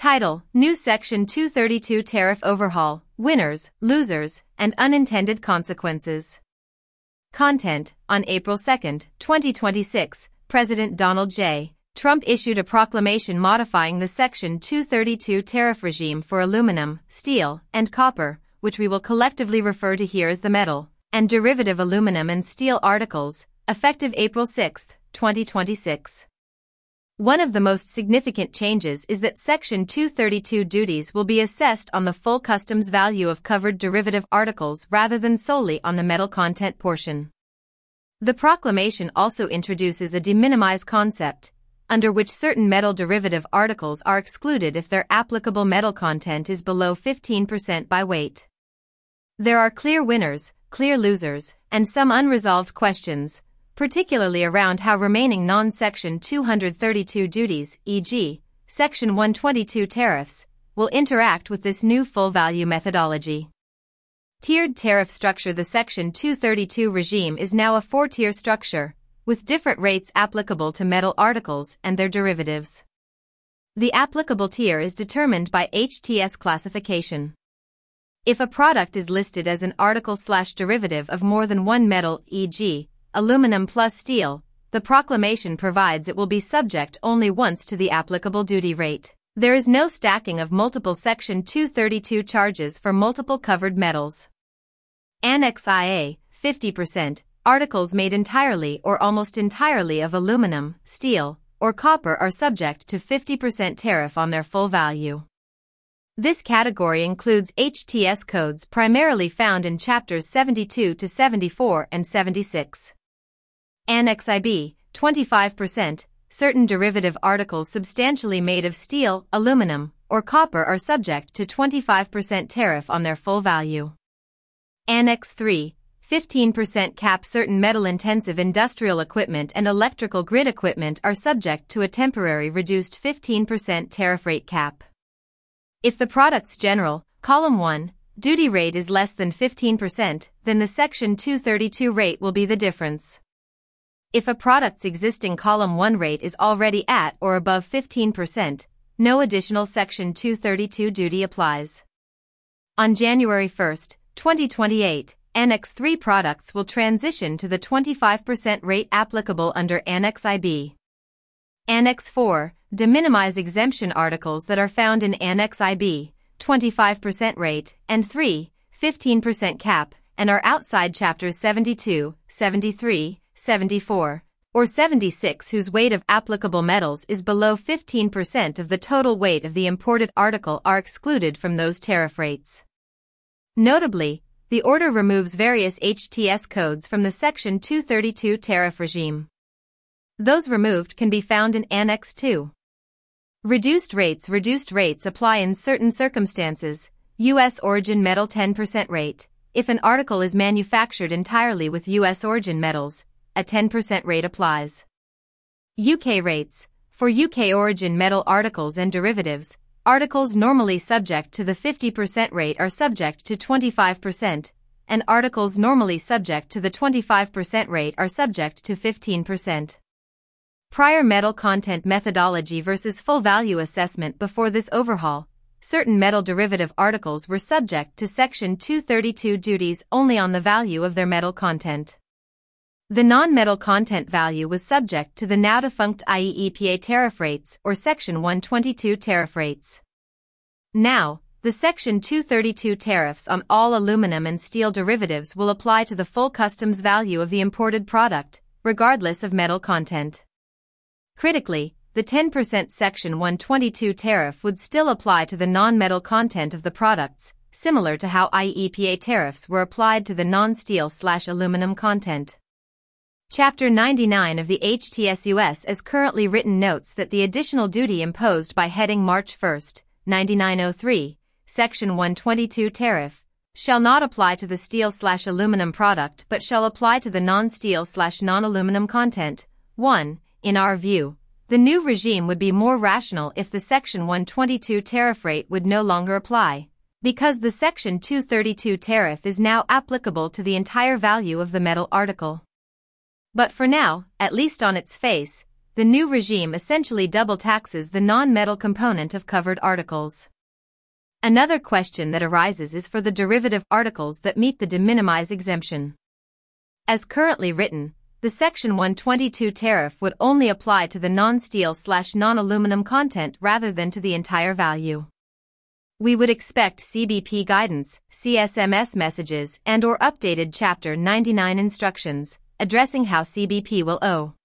Title: New Section 232 Tariff Overhaul, Winners, Losers, and Unintended Consequences. Content: On April 2, 2026, President Donald J. Trump issued a proclamation modifying the Section 232 tariff regime for aluminum, steel, and copper, which we will collectively refer to here as the metal and derivative aluminum and steel articles, effective April 6, 2026. One of the most significant changes is that Section 232 duties will be assessed on the full customs value of covered derivative articles rather than solely on the metal content portion. The proclamation also introduces a de minimis concept, under which certain metal derivative articles are excluded if their applicable metal content is below 15% by weight. There are clear winners, clear losers, and some unresolved questions, particularly around how remaining non-Section 232 duties, e.g., Section 122 tariffs, will interact with this new full value methodology. Tiered tariff structure: The Section 232 regime is now a four-tier structure, with different rates applicable to metal articles and their derivatives. The applicable tier is determined by HTS classification. If a product is listed as an article/derivative of more than one metal, e.g., aluminum plus steel, the proclamation provides it will be subject only once to the applicable duty rate. There is no stacking of multiple Section 232 charges for multiple covered metals. Annex IA, 50%, articles made entirely or almost entirely of aluminum, steel, or copper are subject to 50% tariff on their full value. This category includes HTS codes primarily found in Chapters 72 to 74 and 76. Annex IB, 25%, certain derivative articles substantially made of steel, aluminum, or copper are subject to 25% tariff on their full value. Annex 3, 15% cap: certain metal-intensive industrial equipment and electrical grid equipment are subject to a temporary reduced 15% tariff rate cap. If the product's general, Column 1, duty rate is less than 15%, then the Section 232 rate will be the difference. If a product's existing Column 1 rate is already at or above 15%, no additional Section 232 duty applies. On January 1, 2028, Annex 3 products will transition to the 25% rate applicable under Annex IB. Annex 4, de minimis exemption articles that are found in Annex IB, 25% rate, and 3, 15% cap, and are outside Chapters 72, 73, 74, or 76 whose weight of applicable metals is below 15% of the total weight of the imported article are excluded from those tariff rates. Notably, the order removes various HTS codes from the Section 232 tariff regime. Those removed can be found in Annex 2. Reduced rates: reduced rates apply in certain circumstances. U.S. origin metal 10% rate. If an article is manufactured entirely with U.S. origin metals, a 10% rate applies. UK rates: for UK origin metal articles and derivatives, articles normally subject to the 50% rate are subject to 25%, and articles normally subject to the 25% rate are subject to 15%. Prior metal content methodology versus full value assessment. Before this overhaul, certain metal derivative articles were subject to Section 232 duties only on the value of their metal content. The non-metal content value was subject to the now defunct IEEPA tariff rates or Section 122 tariff rates. Now, the Section 232 tariffs on all aluminum and steel derivatives will apply to the full customs value of the imported product, regardless of metal content. Critically, the 10% Section 122 tariff would still apply to the non-metal content of the products, similar to how IEEPA tariffs were applied to the non-steel/aluminum content. Chapter 99 of the HTS-US as currently written notes that the additional duty imposed by heading March 1, 9903, Section 122 tariff, shall not apply to the steel/aluminum product but shall apply to the non-steel/non-aluminum content. 1. In our view, the new regime would be more rational if the Section 122 tariff rate would no longer apply, because the Section 232 tariff is now applicable to the entire value of the metal article. But for now, at least on its face, the new regime essentially double taxes the non-metal component of covered articles. Another question that arises is for the derivative articles that meet the de minimis exemption. As currently written, the Section 122 tariff would only apply to the non-steel/non-aluminum content rather than to the entire value. We would expect CBP guidance, CSMS messages, and/or updated Chapter 99 instructions, addressing how CBP will owe